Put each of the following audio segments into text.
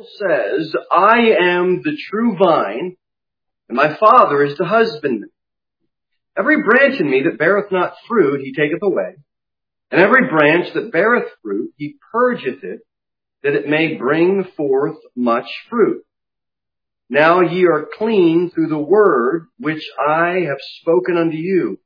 Bible says, I am the true vine, and my Father is the husbandman. Every branch in me that beareth not fruit, he taketh away. And every branch that beareth fruit, he purgeth it, that it may bring forth much fruit. Now ye are clean through the word which I have spoken unto you.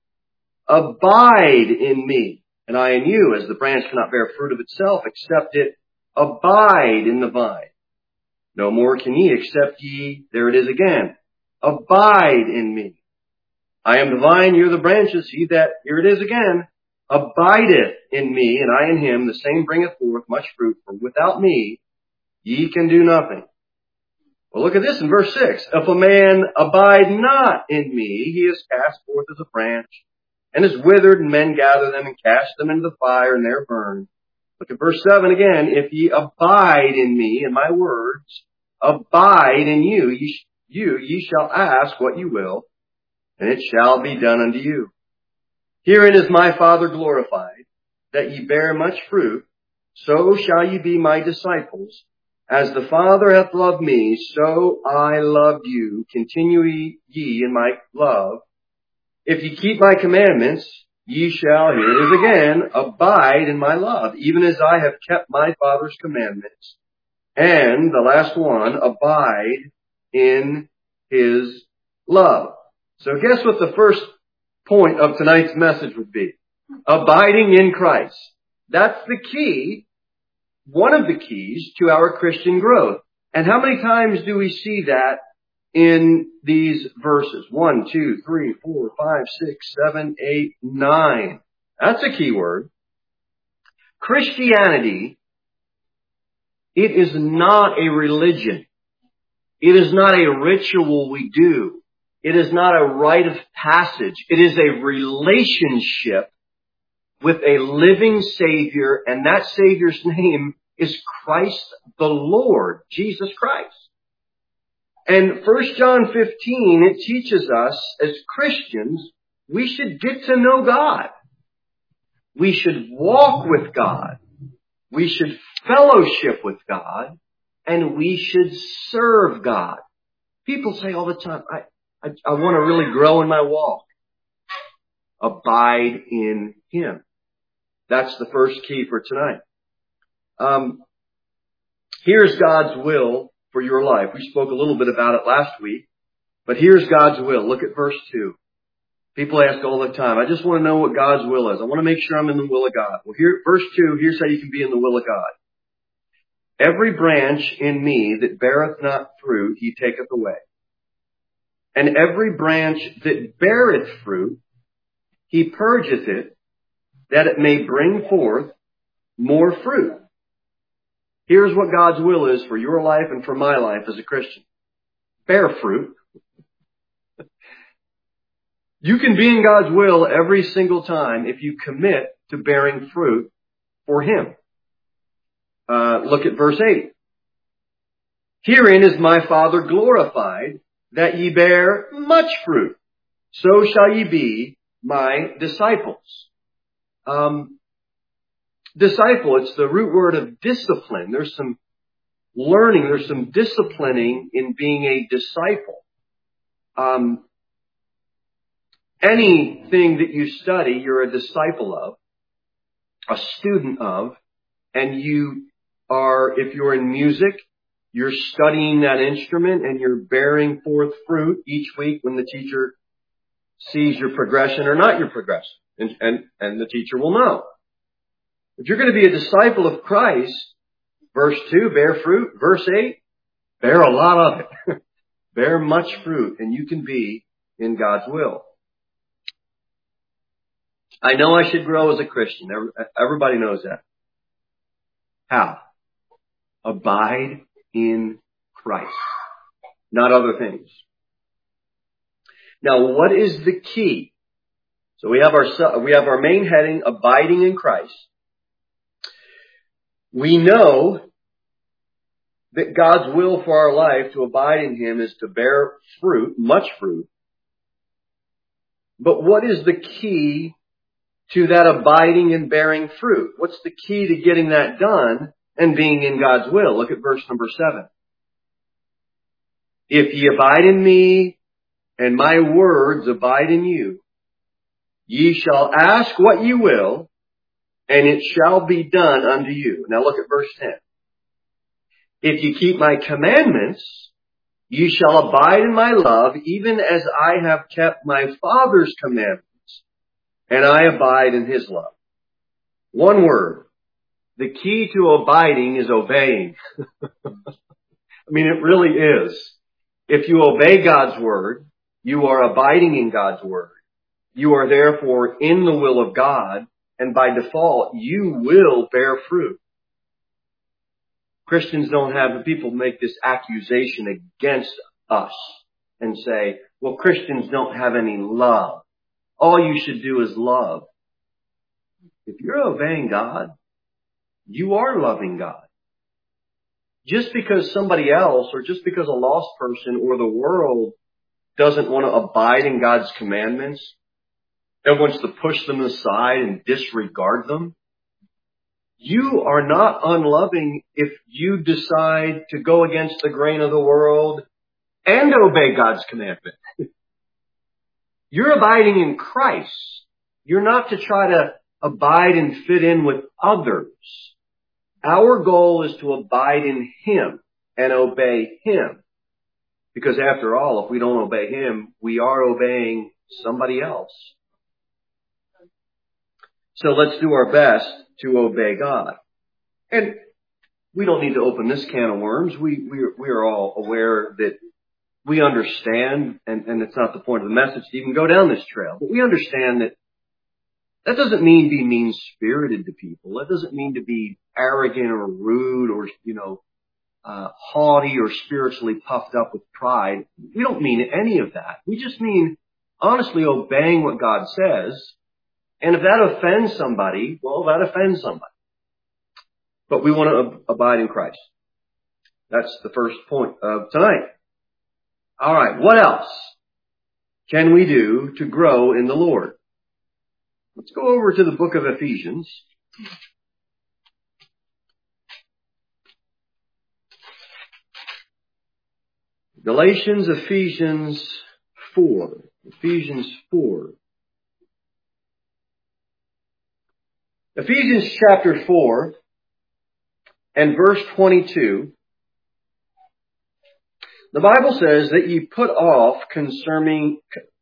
Abide in me, and I in you, as the branch cannot bear fruit of itself, except it abide in the vine. No more can ye, except ye, there it is again, abide in me. I am the vine, ye are the branches. He that, here it is again, abideth in me, and I in him, the same bringeth forth much fruit. For without me, ye can do nothing. Well, look at this in verse 6. If a man abide not in me, he is cast forth as a branch, and is withered, and men gather them and cast them into the fire, and they are burned. Look at verse 7 again. If ye abide in me, and my words abide in you, ye shall ask what you will, and it shall be done unto you. Herein is my Father glorified, that ye bear much fruit, so shall ye be my disciples. As the Father hath loved me, so I loved you. Continue ye in my love. If ye keep my commandments, ye shall, here it is again, abide in my love, even as I have kept my Father's commandments. And the last one, abide in his love. So guess what the first point of tonight's message would be? Abiding in Christ. That's the key, one of the keys to our Christian growth. And how many times do we see that in these verses? 1, 2, 3, 4, 5, 6, 7, 8, 9. That's a key word. Christianity, it is not a religion. It is not a ritual we do. It is not a rite of passage. It is a relationship with a living Savior, and that Savior's name is Christ the Lord, Jesus Christ. And 1 John 15, it teaches us as Christians, we should get to know God. We should walk with God. We should fellowship with God. And we should serve God. People say all the time, I want to really grow in my walk. Abide in Him. That's the first key for tonight. Here's God's will for your life. We spoke a little bit about it last week, but here's God's will. Look at verse 2. People ask all the time, I just want to know what God's will is. I want to make sure I'm in the will of God. Well, here, verse 2, here's how you can be in the will of God. Every branch in me that beareth not fruit, he taketh away. And every branch that beareth fruit, he purgeth it, that it may bring forth more fruit. Here's what God's will is for your life and for my life as a Christian. Bear fruit. You can be in God's will every single time if you commit to bearing fruit for Him. Look at verse 8. Herein is my Father glorified, that ye bear much fruit. So shall ye be my disciples. Disciple, it's the root word of discipline. There's some learning, there's some disciplining in being a disciple. Anything that you study, you're a disciple of, a student of, and you are, if you're in music, you're studying that instrument and you're bearing forth fruit each week when the teacher sees your progression or not your progression. And the teacher will know. If you're going to be a disciple of Christ, verse 2, bear fruit. Verse 8, bear a lot of it. Bear much fruit, and you can be in God's will. I know I should grow as a Christian. Everybody knows that. How? Abide in Christ, not other things. Now, what is the key? So we have our main heading, abiding in Christ. We know that God's will for our life to abide in Him is to bear fruit, much fruit. But what is the key to that abiding and bearing fruit? What's the key to getting that done and being in God's will? Look at verse number 7. If ye abide in me, and my words abide in you, ye shall ask what ye will, and it shall be done unto you. Now look at verse 10. If ye keep my commandments, ye shall abide in my love, even as I have kept my Father's commandments, and I abide in his love. One word. The key to abiding is obeying. I mean, it really is. If you obey God's word, you are abiding in God's word. You are therefore in the will of God, and by default, you will bear fruit. Christians don't have, people make this accusation against us and say, well, Christians don't have any love. All you should do is love. If you're obeying God, you are loving God. Just because somebody else, or just because a lost person or the world doesn't want to abide in God's commandments, and wants to push them aside and disregard them, you are not unloving if you decide to go against the grain of the world and obey God's commandment. You're abiding in Christ. You're not to try to abide and fit in with others. Our goal is to abide in him and obey him. Because after all, if we don't obey him, we are obeying somebody else. So let's do our best to obey God. And we don't need to open this can of worms. We are all aware that we understand, and it's not the point of the message to even go down this trail, but we understand that doesn't mean be mean-spirited to people. That doesn't mean to be arrogant or rude or, haughty or spiritually puffed up with pride. We don't mean any of that. We just mean honestly obeying what God says. And if that offends somebody, well, that offends somebody. But we want to abide in Christ. That's the first point of tonight. All right, what else can we do to grow in the Lord? Let's go over to the book of Ephesians. Galatians, Ephesians 4. Ephesians 4. Ephesians chapter 4 and verse 22. The Bible says that ye put off concerning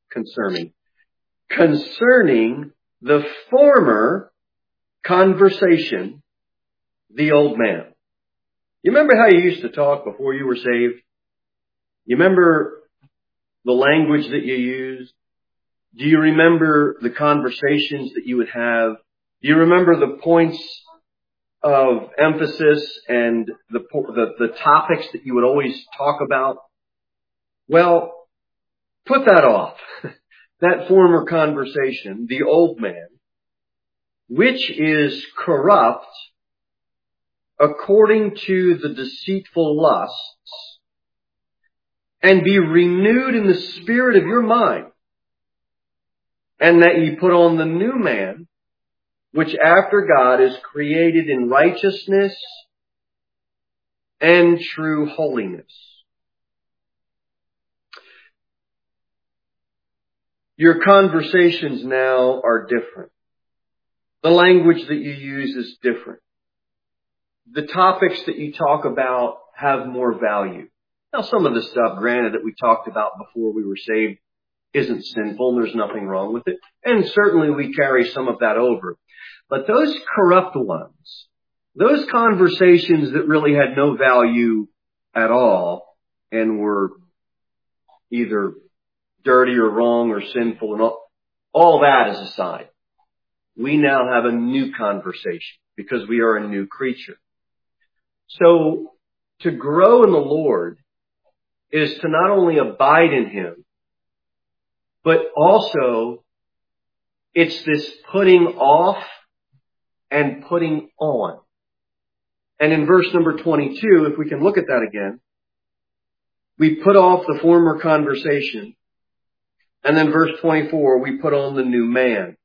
the former conversation, the old man. You remember how you used to talk before you were saved? You remember the language that you used? Do you remember the conversations that you would have? Do you remember the points of emphasis and the topics that you would always talk about? Well, put that off. That former conversation, the old man, which is corrupt according to the deceitful lusts, and be renewed in the spirit of your mind, and that ye put on the new man, which after God is created in righteousness and true holiness. Your conversations now are different. The language that you use is different. The topics that you talk about have more value. Now, some of the stuff, granted, that we talked about before we were saved isn't sinful and there's nothing wrong with it. And certainly we carry some of that over. But those corrupt ones, those conversations that really had no value at all and were either dirty or wrong or sinful and all that is aside. We now have a new conversation because we are a new creature. So to grow in the Lord is to not only abide in him, but also it's this putting off and putting on. And in verse number 22, if we can look at that again, we put off the former conversation. And then verse 24, we put on the new man.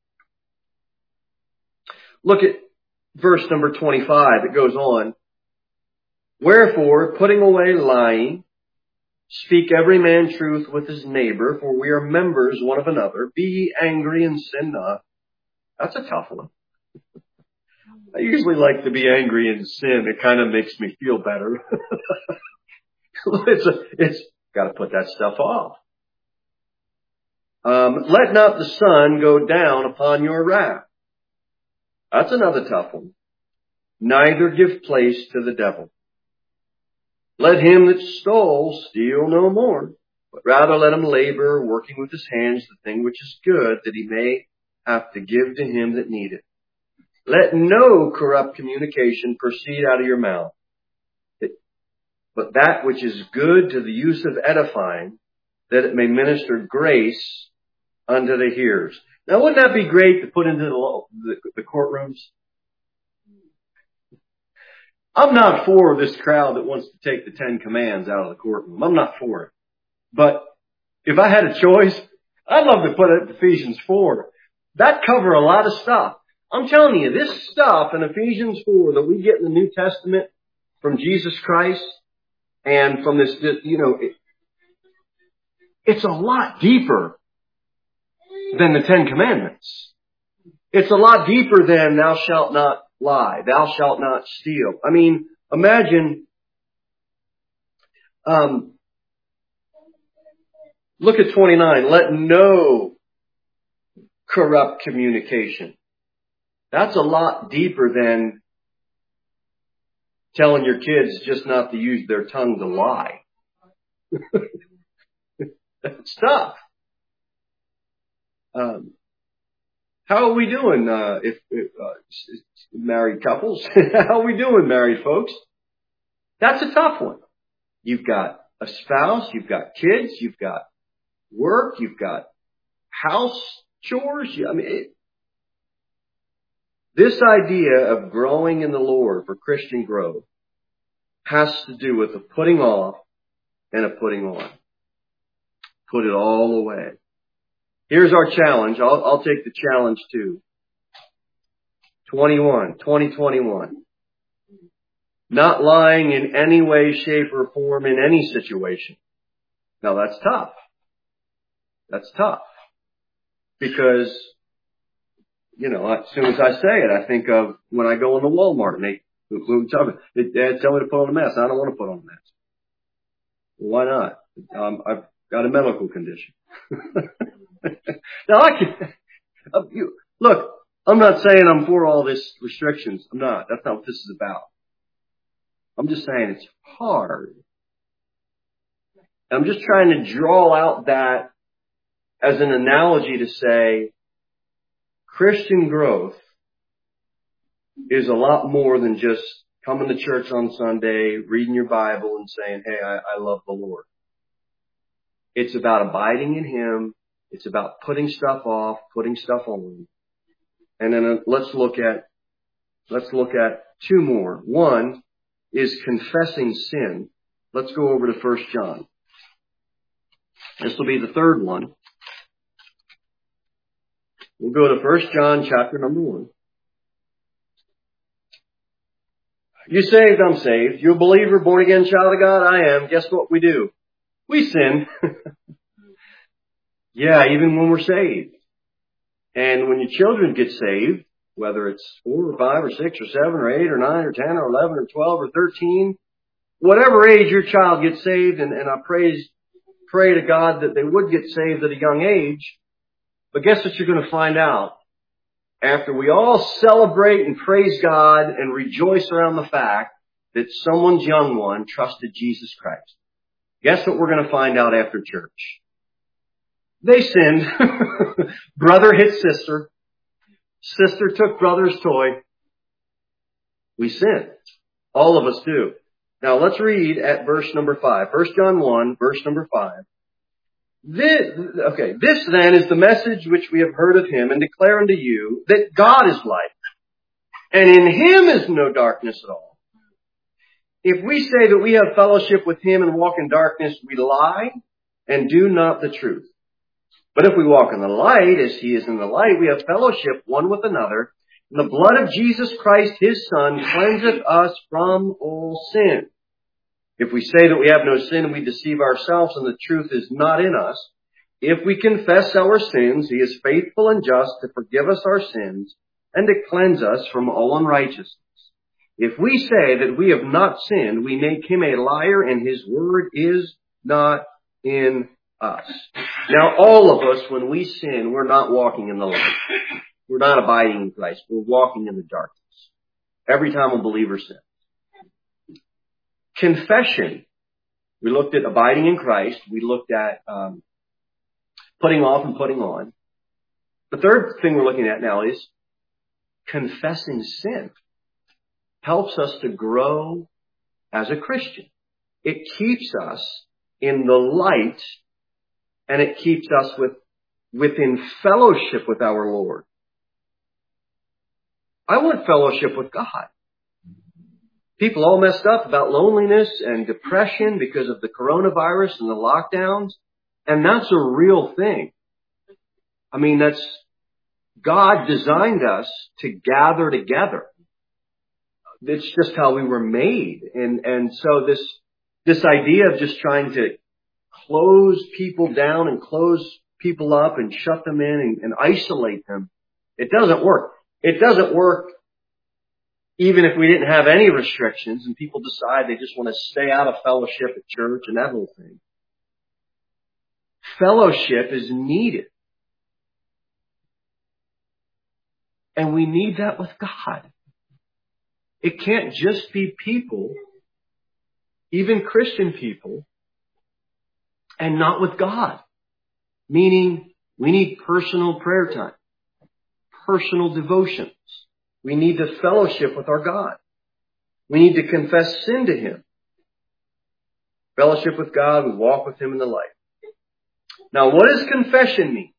Look at verse number 25. It goes on. Wherefore, putting away lying, Speak every man truth with his neighbor, for we are members one of another. Be ye angry and sin not. That's a tough one. I usually like to be angry and sin. It kind of makes me feel better. It's got to put that stuff off. Let not the sun go down upon your wrath. That's another tough one. Neither give place to the devil. Let him that stole steal no more, but rather let him labor, working with his hands the thing which is good, that he may have to give to him that needeth. Let no corrupt communication proceed out of your mouth, but that which is good to the use of edifying, that it may minister grace unto the hearers. Now, wouldn't that be great to put into the courtrooms? I'm not for this crowd that wants to take the 10 Commands out of the courtroom. I'm not for it. But if I had a choice, I'd love to put it in Ephesians 4. That cover a lot of stuff. I'm telling you, this stuff in Ephesians 4 that we get in the New Testament from Jesus Christ and from this, it's a lot deeper than the 10 Commandments. It's a lot deeper than thou shalt not lie, thou shalt not steal. I mean, imagine, look at 29. Let no corrupt communication. That's a lot deeper than telling your kids just not to use their tongue to lie. That's tough. How are we doing, if married couples? How are we doing, married folks? That's a tough one. You've got a spouse, you've got kids, you've got work, you've got house chores. This idea of growing in the Lord for Christian growth has to do with a putting off and a putting on. Put it all away. Here's our challenge. I'll take the challenge too. 2021. Not lying in any way, shape, or form in any situation. Now that's tough. That's tough. Because, as soon as I say it, I think of when I go into Walmart and they tell me to put on a mask. I don't want to put on a mask. Why not? I've got a medical condition. Now look, I'm not saying I'm for all this restrictions. I'm not. That's not what this is about. I'm just saying it's hard. I'm just trying to draw out that as an analogy to say Christian growth is a lot more than just coming to church on Sunday, reading your Bible and saying, hey, I love the Lord. It's about abiding in Him. It's about putting stuff off, putting stuff on. And then let's look at two more. One is confessing sin. Let's go over to 1 John. This will be the third one. We'll go to 1 John chapter number 1. You saved, I'm saved. You a believer, born again child of God? I am. Guess what we do? We sin. Yeah, even when we're saved. And when your children get saved, whether it's 4 or 5 or 6 or 7 or 8 or 9 or 10 or 11 or 12 or 13, whatever age your child gets saved, and I pray to God that they would get saved at a young age. But guess what you're going to find out? After we all celebrate and praise God and rejoice around the fact that someone's young one trusted Jesus Christ. Guess what we're going to find out after church? They sinned. Brother hit sister. Sister took brother's toy. We sin. All of us do. Now let's read at verse number 5. 1 John 1, verse number 5. This then is the message which we have heard of Him and declare unto you that God is light, and in Him is no darkness at all. If we say that we have fellowship with Him and walk in darkness, we lie and do not the truth. But if we walk in the light, as He is in the light, we have fellowship one with another. And the blood of Jesus Christ, His Son, cleanseth us from all sin. If we say that we have no sin, we deceive ourselves and the truth is not in us. If we confess our sins, he is faithful and just to forgive us our sins and to cleanse us from all unrighteousness. If we say that we have not sinned, we make him a liar and his word is not in us. Now, all of us, when we sin, we're not walking in the light. We're not abiding in Christ. We're walking in the darkness. Every time a believer sins. Confession. We looked at abiding in Christ. We looked at putting off and putting on. The third thing we're looking at now is confessing sin. Helps us to grow as a Christian. It keeps us in the light and it keeps us within fellowship with our Lord. I want fellowship with God. People all messed up about loneliness and depression because of the coronavirus and the lockdowns. And that's a real thing. I mean, God designed us to gather together. It's just how we were made. And so this idea of just trying to close people down and close people up and shut them in and isolate them, it doesn't work. It doesn't work even if we didn't have any restrictions and people decide they just want to stay out of fellowship at church and that whole thing. Fellowship is needed. And we need that with God. It can't just be people, even Christian people, and not with God. Meaning, we need personal prayer time, personal devotions. We need to fellowship with our God. We need to confess sin to him. Fellowship with God, we walk with him in the light. Now, what does confession mean?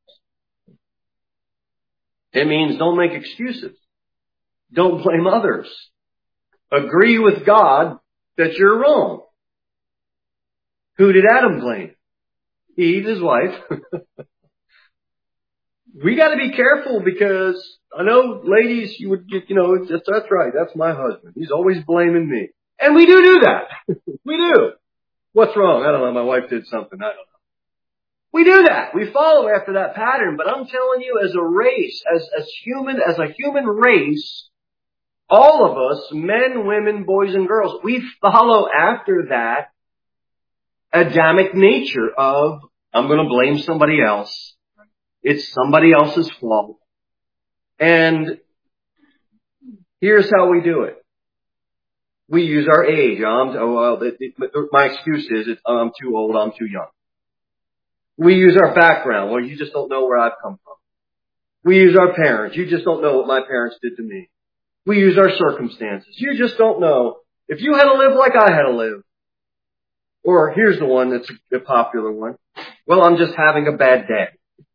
It means don't make excuses. Don't blame others. Agree with God that you're wrong. Who did Adam blame? Eve, his wife. We got to be careful because I know, ladies, you would get, that's right. That's my husband. He's always blaming me. And we do that. We do. What's wrong? I don't know. My wife did something. I don't know. We do that. We follow after that pattern. But I'm telling you, as a race, as a human race, all of us, men, women, boys, and girls, we follow after that Adamic nature of, I'm going to blame somebody else. It's somebody else's fault. And here's how we do it. We use our age. My excuse is, I'm too old, I'm too young. We use our background. Well, you just don't know where I've come from. We use our parents. You just don't know what my parents did to me. We use our circumstances. You just don't know. If you had to live like I had to live. Or here's the one that's a popular one. Well, I'm just having a bad day.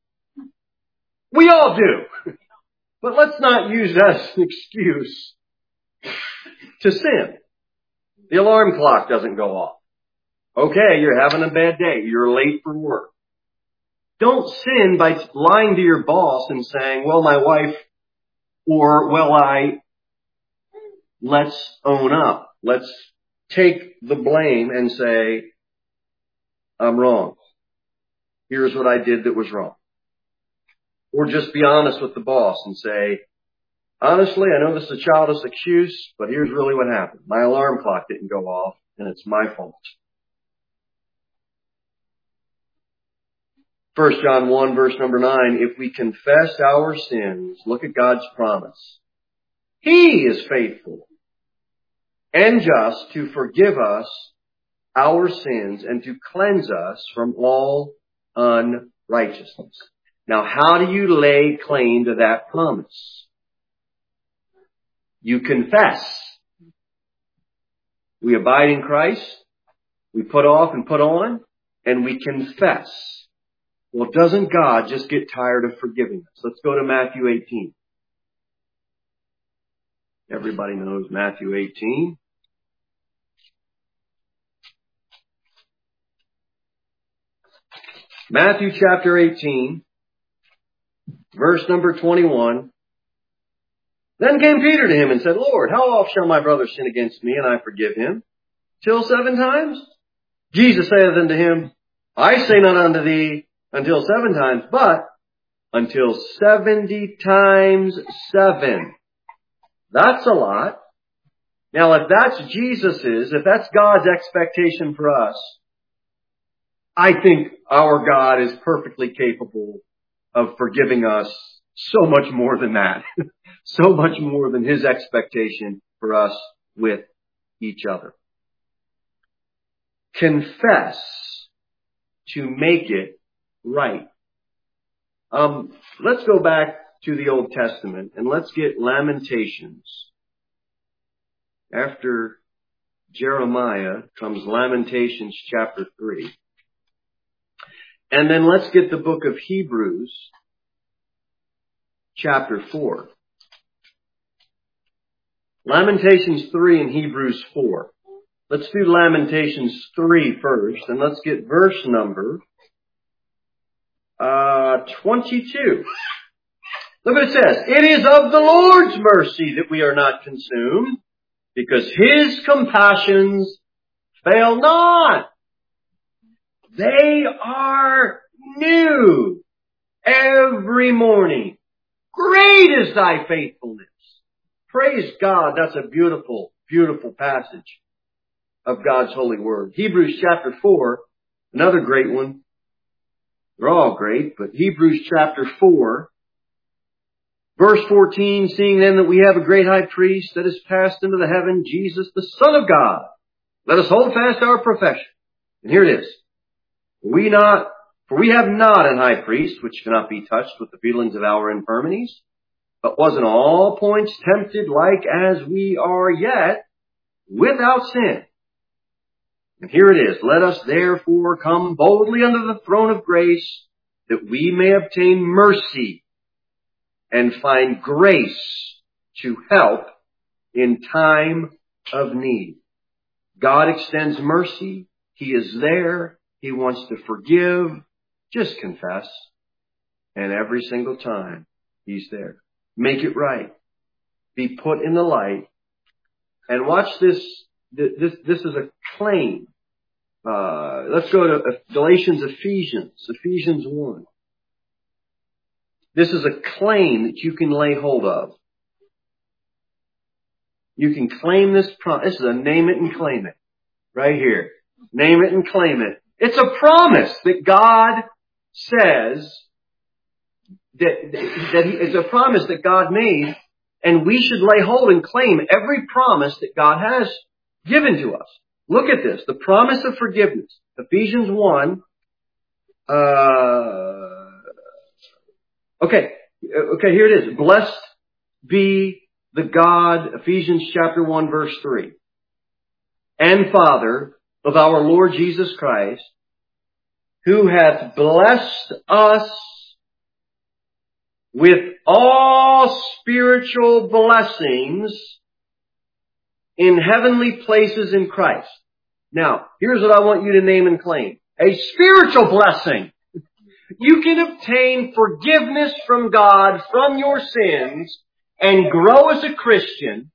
We all do. But let's not use that as an excuse to sin. The alarm clock doesn't go off. Okay, you're having a bad day. You're late for work. Don't sin by lying to your boss and saying, well, my wife, or, let's own up. Let's take the blame and say, I'm wrong. Here's what I did that was wrong. Or just be honest with the boss and say, honestly, I know this is a childish excuse, but here's really what happened. My alarm clock didn't go off, and it's my fault. 1 John 1, verse number 9, if we confess our sins, look at God's promise. He is faithful and just to forgive us our sins and to cleanse us from all unrighteousness. Now, how do you lay claim to that promise? You confess. We abide in Christ. We put off and put on, and we confess. Well, doesn't God just get tired of forgiving us? Let's go to Matthew 18. Everybody knows Matthew 18. Matthew chapter 18, verse number 21. Then came Peter to him and said, Lord, how oft shall my brother sin against me and I forgive him? till 7 times? Jesus saith unto him, I say not unto thee until 7 times, but until 70 times 7. That's a lot. Now, if that's Jesus's, if that's God's expectation for us, I think our God is perfectly capable of forgiving us so much more than that. So much more than His expectation for us with each other. Confess to make it right. Let's go back to the Old Testament and let's get Lamentations. After Jeremiah comes Lamentations chapter 3. And then let's get the book of Hebrews chapter 4. Lamentations 3 and Hebrews 4. Let's do Lamentations 3 first, and let's get verse number 22. Look what it says. It is of the Lord's mercy that we are not consumed, because His compassions fail not. They are new every morning. Great is thy faithfulness. Praise God. That's a beautiful, beautiful passage of God's holy word. Hebrews chapter 4, another great one. They're all great, but Hebrews chapter 4, verse 14, seeing then that we have a great high priest that is passed into the heaven, Jesus, the Son of God, let us hold fast our profession. And here it is. For we have not an high priest which cannot be touched with the feelings of our infirmities, but was in all points tempted like as we are, yet without sin. And here it is. Let us therefore come boldly unto the throne of grace, that we may obtain mercy and find grace to help in time of need. God extends mercy. He is there. He wants to forgive. Just confess. And every single time He's there. Make it right. Be put in the light. And watch this. This is a claim. Let's go to Ephesians 1. This is a claim that you can lay hold of. You can claim this promise. This is a name it and claim it. Right here. Name it and claim it. It's a promise that God says it's a promise that God made, and we should lay hold and claim every promise that God has given to us. Look at this. The promise of forgiveness. Ephesians 1. Okay, here it is. Blessed be the God, Ephesians chapter 1 verse 3. And Father of our Lord Jesus Christ, who hath blessed us with all spiritual blessings in heavenly places in Christ. Now, here's what I want you to name and claim. A spiritual blessing. You can obtain forgiveness from God from your sins and grow as a Christian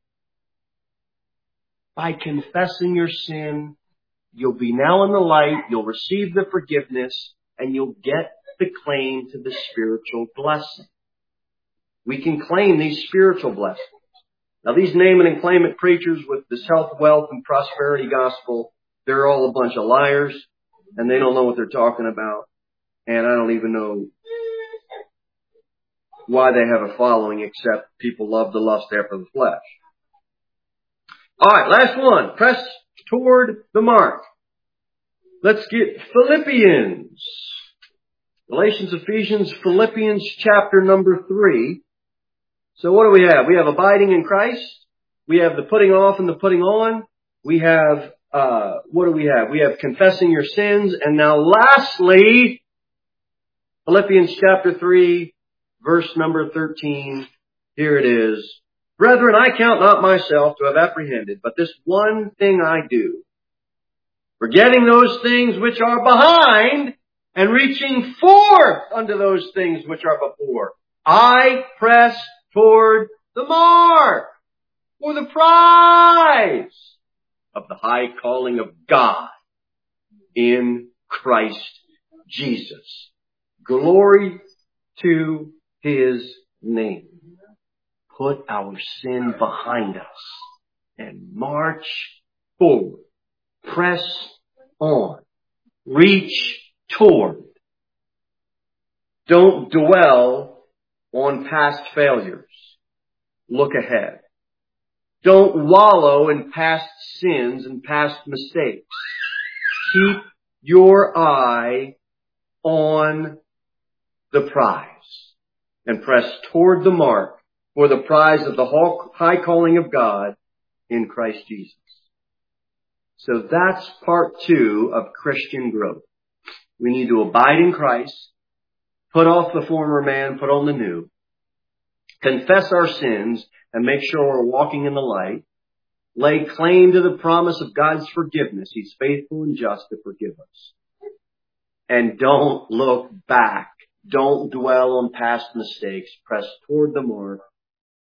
by confessing your sin. You'll be now in the light, you'll receive the forgiveness, and you'll get the claim to the spiritual blessing. We can claim these spiritual blessings. Now these name it and claim it preachers with this health, wealth, and prosperity gospel, they're all a bunch of liars, and they don't know what they're talking about. And I don't even know why they have a following, except people love the lust after the flesh. Alright, last one. Press toward the mark. Let's get Philippians. Galatians, Ephesians, Philippians chapter number 3. So what do we have? We have abiding in Christ. We have the putting off and the putting on. We have, what do we have? We have confessing your sins. And now lastly, Philippians chapter 3, verse number 13. Here it is. Brethren, I count not myself to have apprehended, but this one thing I do, forgetting those things which are behind and reaching forth unto those things which are before. I press toward the mark for the prize of the high calling of God in Christ Jesus. Glory to His name. Put our sin behind us and march forward. Press on. Reach toward. Don't dwell on past failures. Look ahead. Don't wallow in past sins and past mistakes. Keep your eye on the prize and press toward the mark for the prize of the high calling of God in Christ Jesus. So that's part 2 of Christian growth. We need to abide in Christ, put off the former man, put on the new, confess our sins and make sure we're walking in the light, lay claim to the promise of God's forgiveness. He's faithful and just to forgive us. And don't look back. Don't dwell on past mistakes. Press toward the mark